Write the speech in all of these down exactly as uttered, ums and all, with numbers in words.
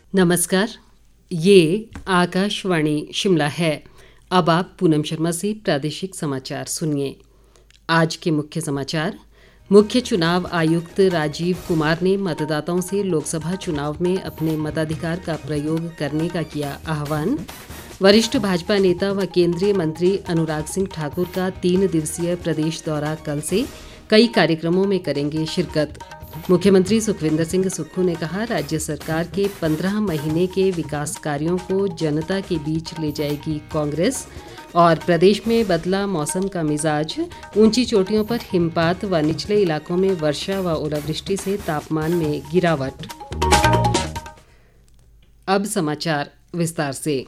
नमस्कार। ये आकाशवाणी शिमला है। अब आप पूनम शर्मा से प्रादेशिक समाचार सुनिए। आज के मुख्य समाचार। मुख्य चुनाव आयुक्त राजीव कुमार ने मतदाताओं से लोकसभा चुनाव में अपने मताधिकार का प्रयोग करने का किया आह्वान। वरिष्ठ भाजपा नेता व केंद्रीय मंत्री अनुराग सिंह ठाकुर का तीन दिवसीय प्रदेश दौरा कल से, कई कार्यक्रमों में करेंगे शिरकत। मुख्यमंत्री सुखविंदर सिंह सुक्खू ने कहा, राज्य सरकार के पंद्रह महीने के विकास कार्यों को जनता के बीच ले जाएगी कांग्रेस। और प्रदेश में बदला मौसम का मिजाज, ऊंची चोटियों पर हिमपात व निचले इलाकों में वर्षा व ओलावृष्टि से तापमान में गिरावट। अब समाचार विस्तार से।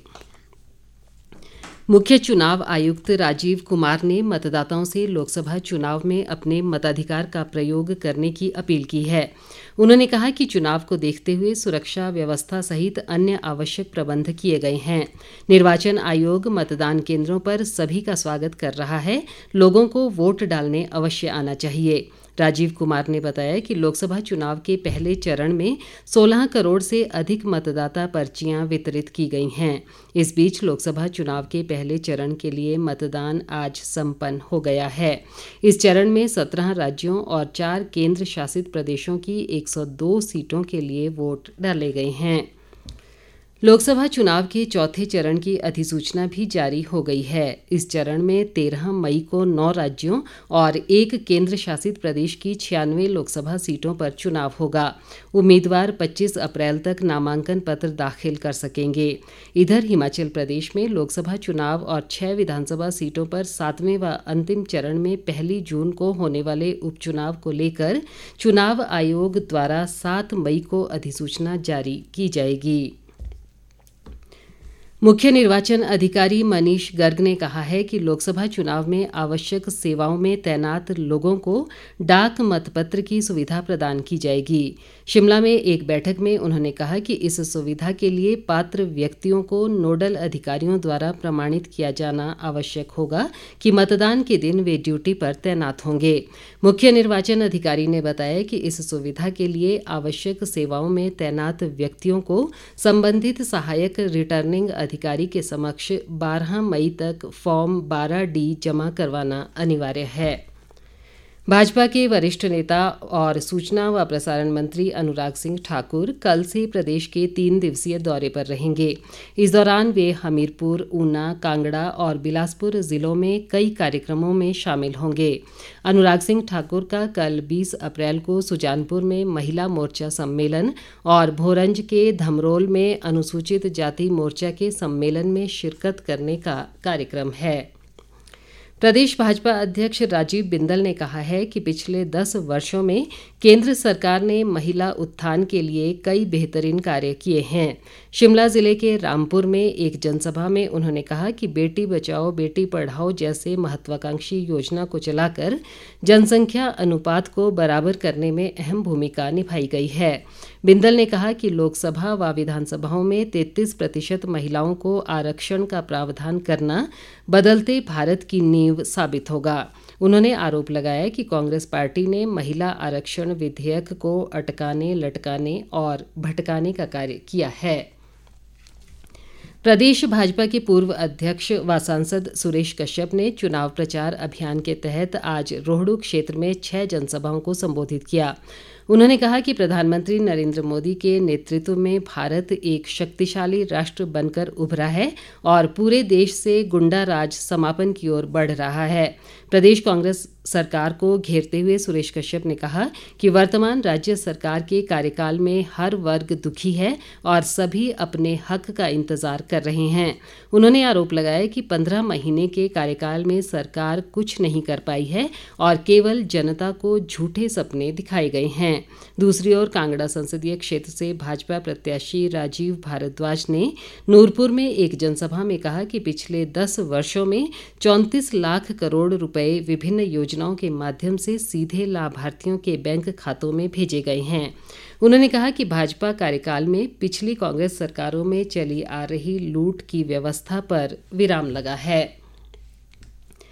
मुख्य चुनाव आयुक्त राजीव कुमार ने मतदाताओं से लोकसभा चुनाव में अपने मताधिकार का प्रयोग करने की अपील की है। उन्होंने कहा कि चुनाव को देखते हुए सुरक्षा व्यवस्था सहित अन्य आवश्यक प्रबंध किए गए हैं। निर्वाचन आयोग मतदान केंद्रों पर सभी का स्वागत कर रहा है। लोगों को वोट डालने अवश्य आना चाहिए। राजीव कुमार ने बताया कि लोकसभा चुनाव के पहले चरण में सोलह करोड़ से अधिक मतदाता पर्चियां वितरित की गई हैं। इस बीच लोकसभा चुनाव के पहले चरण के लिए मतदान आज संपन्न हो गया है। इस चरण में सत्रह राज्यों और चार केंद्र शासित प्रदेशों की एक सौ दो सीटों के लिए वोट डाले गए हैं। लोकसभा चुनाव के चौथे चरण की अधिसूचना भी जारी हो गई है। इस चरण में तेरह मई को नौ राज्यों और एक केंद्र शासित प्रदेश की छियानवे लोकसभा सीटों पर चुनाव होगा। उम्मीदवार पच्चीस अप्रैल तक नामांकन पत्र दाखिल कर सकेंगे। इधर हिमाचल प्रदेश में लोकसभा चुनाव और छह विधानसभा सीटों पर सातवें व अंतिम चरण में पहली जून को होने वाले उपचुनाव को लेकर चुनाव आयोग द्वारा सात मई को अधिसूचना जारी की जाएगी। मुख्य निर्वाचन अधिकारी मनीष गर्ग ने कहा है कि लोकसभा चुनाव में आवश्यक सेवाओं में तैनात लोगों को डाक मतपत्र की सुविधा प्रदान की जाएगी। शिमला में एक बैठक में उन्होंने कहा कि इस सुविधा के लिए पात्र व्यक्तियों को नोडल अधिकारियों द्वारा प्रमाणित किया जाना आवश्यक होगा कि मतदान के दिन वे ड्यूटी पर तैनात होंगे। मुख्य निर्वाचन अधिकारी ने बताया कि इस सुविधा के लिए आवश्यक सेवाओं में तैनात व्यक्तियों को संबंधित सहायक रिटर्निंग अधिकारी के समक्ष बारह मई तक फॉर्म बारह डी जमा करवाना अनिवार्य है। भाजपा के वरिष्ठ नेता और सूचना व प्रसारण मंत्री अनुराग सिंह ठाकुर कल से प्रदेश के तीन दिवसीय दौरे पर रहेंगे। इस दौरान वे हमीरपुर, ऊना, कांगड़ा और बिलासपुर जिलों में कई कार्यक्रमों में शामिल होंगे। अनुराग सिंह ठाकुर का कल बीस अप्रैल को सुजानपुर में महिला मोर्चा सम्मेलन और भोरंज के धमरोल में अनुसूचित जाति मोर्चा के सम्मेलन में शिरकत करने का कार्यक्रम है। प्रदेश भाजपा अध्यक्ष राजीव बिंदल ने कहा है कि पिछले दस वर्षों में केंद्र सरकार ने महिला उत्थान के लिए कई बेहतरीन कार्य किए हैं। शिमला जिले के रामपुर में एक जनसभा में उन्होंने कहा कि बेटी बचाओ बेटी पढ़ाओ जैसे महत्वाकांक्षी योजना को चलाकर जनसंख्या अनुपात को बराबर करने में अहम भूमिका निभाई गई है। बिंदल ने कहा कि लोकसभा व विधानसभाओं में तैंतीस प्रतिशत महिलाओं को आरक्षण का प्रावधान करना बदलते भारत की नींव साबित होगा। उन्होंने आरोप लगाया कि कांग्रेस पार्टी ने महिला आरक्षण विधेयक को अटकाने, लटकाने और भटकाने का कार्य किया है। प्रदेश भाजपा के पूर्व अध्यक्ष व सांसद सुरेश कश्यप ने चुनाव प्रचार अभियान के तहत आज रोहडू क्षेत्र में छह जनसभाओं को संबोधित किया। उन्होंने कहा कि प्रधानमंत्री नरेंद्र मोदी के नेतृत्व में भारत एक शक्तिशाली राष्ट्र बनकर उभरा है और पूरे देश से गुंडा राज समापन की ओर बढ़ रहा है। प्रदेश कांग्रेस सरकार को घेरते हुए सुरेश कश्यप ने कहा कि वर्तमान राज्य सरकार के कार्यकाल में हर वर्ग दुखी है और सभी अपने हक का इंतजार कर रहे हैं। उन्होंने आरोप लगाया कि पंद्रह महीने के कार्यकाल में सरकार कुछ नहीं कर पाई है और केवल जनता को झूठे सपने दिखाए गए हैं। दूसरी ओर कांगड़ा संसदीय क्षेत्र से भाजपा प्रत्याशी राजीव भारद्वाज ने नूरपुर में एक जनसभा में कहा कि पिछले दस वर्षों में चौंतीस लाख करोड़ रुपए विभिन्न योजनाओं के माध्यम से सीधे लाभार्थियों के बैंक खातों में भेजे गए हैं। उन्होंने कहा कि भाजपा कार्यकाल में पिछली कांग्रेस सरकारों में चली आ रही लूट की व्यवस्था पर विराम लगा है।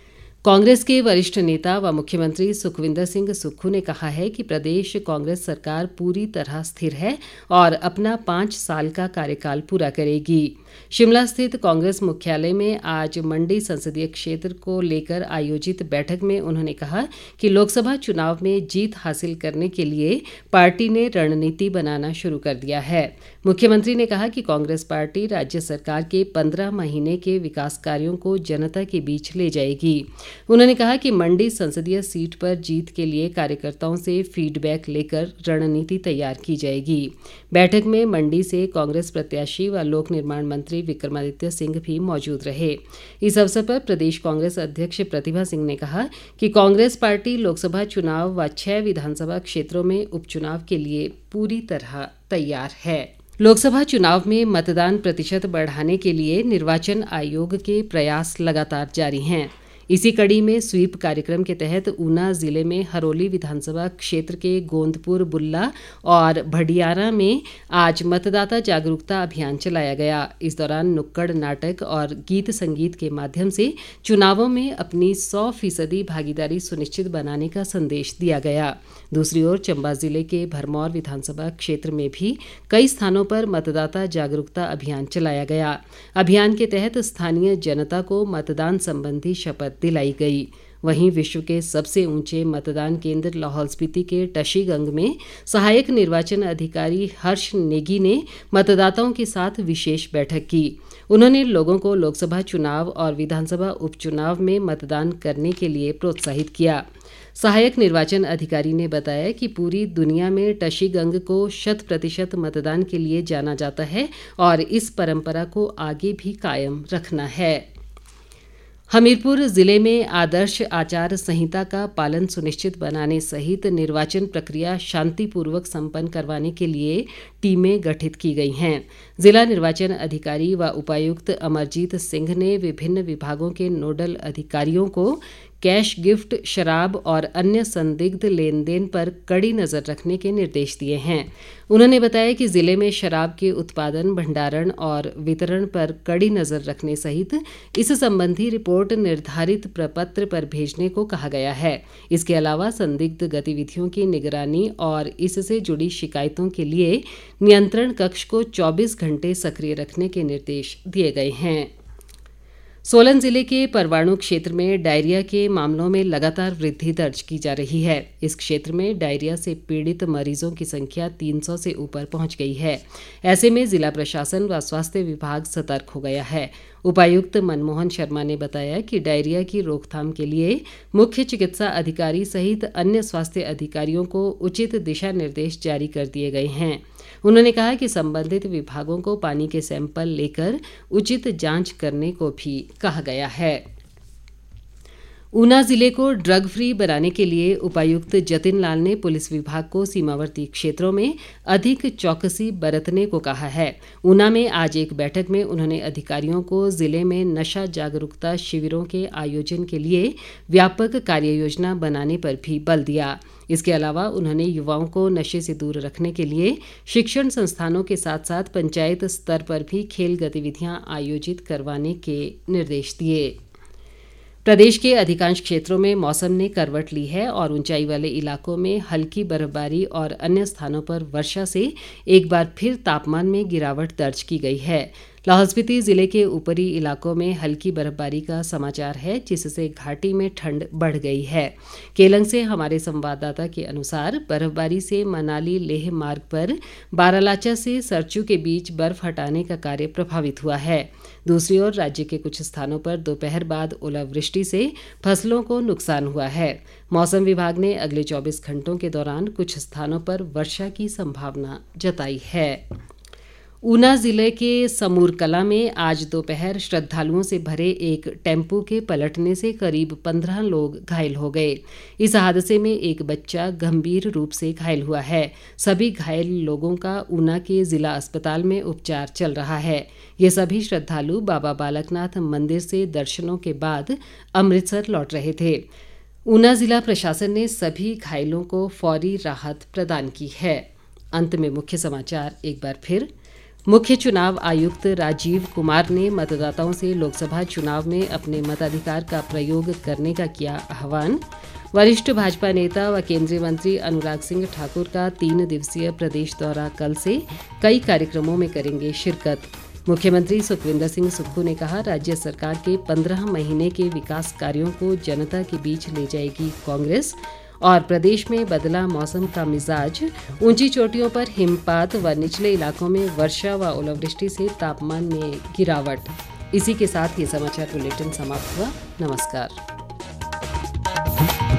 कांग्रेस के वरिष्ठ नेता व मुख्यमंत्री सुखविंदर सिंह सुक्खू ने कहा है कि प्रदेश कांग्रेस सरकार पूरी तरह स्थिर है और अपना पाँच साल का कार्यकाल पूरा करेगी। शिमला स्थित कांग्रेस मुख्यालय में आज मंडी संसदीय क्षेत्र को लेकर आयोजित बैठक में उन्होंने कहा कि लोकसभा चुनाव में जीत हासिल करने के लिए पार्टी ने रणनीति बनाना शुरू कर दिया है। मुख्यमंत्री ने कहा कि कांग्रेस पार्टी राज्य सरकार के पंद्रह महीने के विकास कार्यों को जनता के बीच ले जाएगी। उन्होंने कहा कि मंडी संसदीय सीट पर जीत के लिए कार्यकर्ताओं से फीडबैक लेकर रणनीति तैयार की जाएगी। बैठक में मंडी से कांग्रेस प्रत्याशी व लोक निर्माण मंत्री विक्रमादित्य सिंह भी मौजूद रहे। इस अवसर पर प्रदेश कांग्रेस अध्यक्ष प्रतिभा सिंह ने कहा कि कांग्रेस पार्टी लोकसभा चुनाव व छह विधानसभा क्षेत्रों में उपचुनाव के लिए पूरी तरह तैयार है। लोकसभा चुनाव में मतदान प्रतिशत बढ़ाने के लिए निर्वाचन आयोग के प्रयास लगातार जारी हैं। इसी कड़ी में स्वीप कार्यक्रम के तहत ऊना जिले में हरोली विधानसभा क्षेत्र के गोंदपुर बुल्ला और भडियारा में आज मतदाता जागरूकता अभियान चलाया गया। इस दौरान नुक्कड़ नाटक और गीत संगीत के माध्यम से चुनावों में अपनी सौ फीसदी भागीदारी सुनिश्चित बनाने का संदेश दिया गया। दूसरी ओर चंबा जिले के भरमौर विधानसभा क्षेत्र में भी कई स्थानों पर मतदाता जागरूकता अभियान चलाया गया। अभियान के तहत स्थानीय जनता को मतदान संबंधी शपथ दिलाई गई। वहीं विश्व के सबसे ऊंचे मतदान केंद्र लाहौल स्पीति के टशीगंग में सहायक निर्वाचन अधिकारी हर्ष नेगी ने मतदाताओं के साथ विशेष बैठक की। उन्होंने लोगों को लोकसभा चुनाव और विधानसभा उपचुनाव में मतदान करने के लिए प्रोत्साहित किया। सहायक निर्वाचन अधिकारी ने बताया कि पूरी दुनिया में टशीगंग को शत प्रतिशत मतदान के लिए जाना जाता है और इस परंपरा को आगे भी कायम रखना है। हमीरपुर जिले में आदर्श आचार संहिता का पालन सुनिश्चित बनाने सहित निर्वाचन प्रक्रिया शांतिपूर्वक संपन्न करवाने के लिए टीमें गठित की गई हैं। जिला निर्वाचन अधिकारी व उपायुक्त अमरजीत सिंह ने विभिन्न विभागों के नोडल अधिकारियों को कैश गिफ्ट, शराब और अन्य संदिग्ध लेन देन पर कड़ी नज़र रखने के निर्देश दिए हैं। उन्होंने बताया कि जिले में शराब के उत्पादन, भंडारण और वितरण पर कड़ी नज़र रखने सहित इस संबंधी रिपोर्ट निर्धारित प्रपत्र पर भेजने को कहा गया है। इसके अलावा संदिग्ध गतिविधियों की निगरानी और इससे जुड़ी शिकायतों के लिए नियंत्रण कक्ष को चौबीस घंटे सक्रिय रखने के निर्देश दिए गए हैं। सोलन जिले के परवाणु क्षेत्र में डायरिया के मामलों में लगातार वृद्धि दर्ज की जा रही है। इस क्षेत्र में डायरिया से पीड़ित मरीजों की संख्या तीन सौ से ऊपर पहुंच गई है। ऐसे में जिला प्रशासन व स्वास्थ्य विभाग सतर्क हो गया है। उपायुक्त मनमोहन शर्मा ने बताया कि डायरिया की रोकथाम के लिए मुख्य चिकित्सा अधिकारी सहित अन्य स्वास्थ्य अधिकारियों को उचित दिशा निर्देश जारी कर दिए गए हैं। उन्होंने कहा कि संबंधित विभागों को पानी के सैंपल लेकर उचित जांच करने को भी कहा गया है। ऊना जिले को ड्रग फ्री बनाने के लिए उपायुक्त जतिन लाल ने पुलिस विभाग को सीमावर्ती क्षेत्रों में अधिक चौकसी बरतने को कहा है। ऊना में आज एक बैठक में उन्होंने अधिकारियों को जिले में नशा जागरूकता शिविरों के आयोजन के लिए व्यापक कार्ययोजना बनाने पर भी बल दिया। इसके अलावा उन्होंने युवाओं को नशे से दूर रखने के लिए शिक्षण संस्थानों के साथ साथ पंचायत स्तर पर भी खेल गतिविधियां आयोजित करवाने के निर्देश दिए। प्रदेश के अधिकांश क्षेत्रों में मौसम ने करवट ली है और ऊंचाई वाले इलाकों में हल्की बर्फबारी और अन्य स्थानों पर वर्षा से एक बार फिर तापमान में गिरावट दर्ज की गई है। लाहौल स्पीति जिले के ऊपरी इलाकों में हल्की बर्फबारी का समाचार है, जिससे घाटी में ठंड बढ़ गई है। केलंग से हमारे संवाददाता के अनुसार बर्फबारी से मनाली लेह मार्ग पर बारालाचा से सरचू के बीच बर्फ हटाने का कार्य प्रभावित हुआ है। दूसरी ओर राज्य के कुछ स्थानों पर दोपहर बाद ओलावृष्टि से फसलों को नुकसान हुआ है। मौसम विभाग ने अगले चौबीस घंटों के दौरान कुछ स्थानों पर वर्षा की संभावना जताई है। ऊना जिले के समूर कला में आज दोपहर श्रद्धालुओं से भरे एक टेम्पो के पलटने से करीब पंद्रह लोग घायल हो गए। इस हादसे में एक बच्चा गंभीर रूप से घायल हुआ है। सभी घायल लोगों का ऊना के जिला अस्पताल में उपचार चल रहा है। ये सभी श्रद्धालु बाबा बालकनाथ मंदिर से दर्शनों के बाद अमृतसर लौट रहे थे। ऊना जिला प्रशासन ने सभी घायलों को फौरी राहत प्रदान की है। अंत में मुख्य समाचार एक बार फिर। मुख्य चुनाव आयुक्त राजीव कुमार ने मतदाताओं से लोकसभा चुनाव में अपने मताधिकार का प्रयोग करने का किया आह्वान। वरिष्ठ भाजपा नेता व केंद्रीय मंत्री अनुराग सिंह ठाकुर का तीन दिवसीय प्रदेश दौरा कल से, कई कार्यक्रमों में करेंगे शिरकत। मुख्यमंत्री सुखविंदर सिंह सुक्खू ने कहा, राज्य सरकार के पंद्रह महीने के विकास कार्यों को जनता के बीच ले जाएगी कांग्रेस। और प्रदेश में बदला मौसम का मिजाज, ऊंची चोटियों पर हिमपात व निचले इलाकों में वर्षा व ओलावृष्टि से तापमान में गिरावट। इसी के साथ ये समाचार बुलेटिन समाप्त हुआ। नमस्कार।